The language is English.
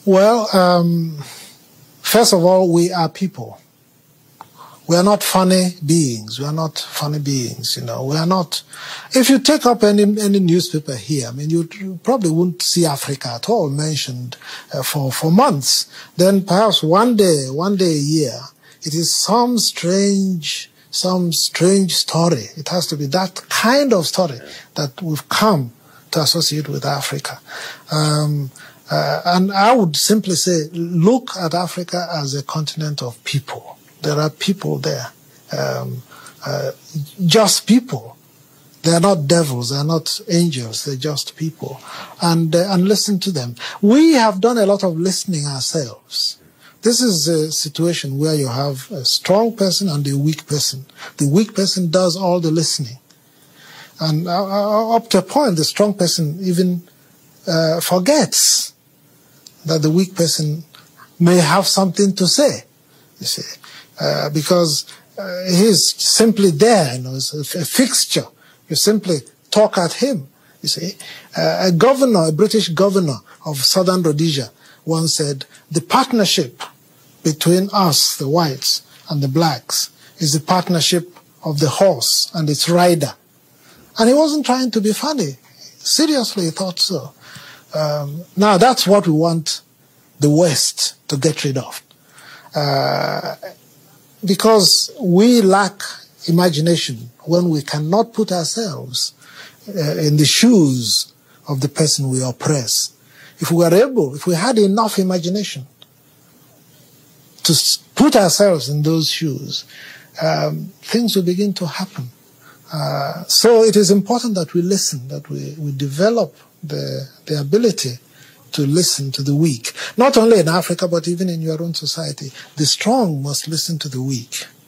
Well, first of all, we are people. We are not funny beings. We are not funny beings, you know. We are not. If you take up any newspaper here, I mean, you probably wouldn't see Africa at all mentioned for months. Then perhaps one day a year, it is some strange story. It has to be that kind of story that we've come to associate with Africa. And I would simply say, look at Africa as a continent of people. There are people there, just people. They are not devils, they are not angels, they're just people. And listen to them. We have done a lot of listening ourselves. This is a situation where you have a strong person and a weak person. The weak person does all the listening. And up to a point, the strong person even forgets that the weak person may have something to say, you see. Because he's simply there, you know, it's a fixture. You simply talk at him, you see. A British governor of Southern Rhodesia once said, the partnership between us, the whites, and the blacks is the partnership of the horse and its rider. And he wasn't trying to be funny. Seriously, he thought so. Now, that's what we want the West to get rid of. Because we lack imagination when we cannot put ourselves in the shoes of the person we oppress. If we had enough imagination to put ourselves in those shoes, things will begin to happen. So it is important that we listen, that we develop the ability to listen to the weak. Not only in Africa, but even in your own society. The strong must listen to the weak.